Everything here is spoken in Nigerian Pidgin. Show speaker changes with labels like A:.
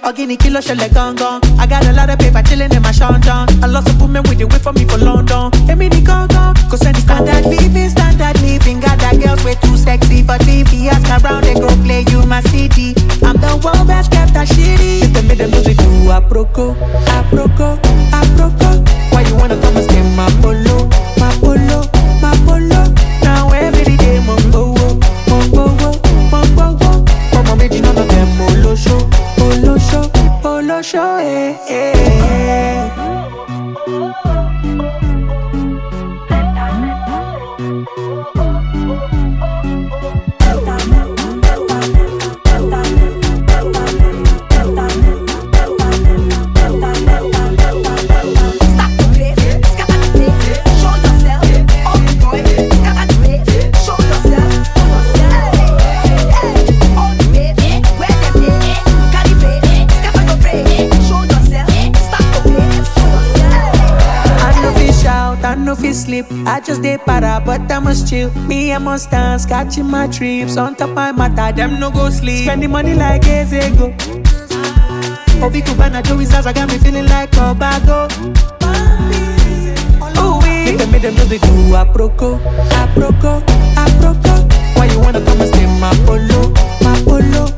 A: Ogini kilo shele gong. I got a lot of paper chilling in my shantan. A lot of women with the wait for me for London. Emi ni gong. Cause any standard living. Got that girls way too sexy for TV. Ask around, they go play you my CD. I'm the world best kept that shitty. If they made them music do aproko. Why you wanna come and stay my polo? Now every day mongo. Mama made you none of them polo show, eh. Sleep, I just dey para, but I must chill. Me, I must dance, catching my trips. On top my matter, them no go sleep. Spending money like Ezego. Obi Cubana, Joey Zaza got me feeling like Obago. Oh, we make them just they do aproko. Why you wanna come and stay my polo?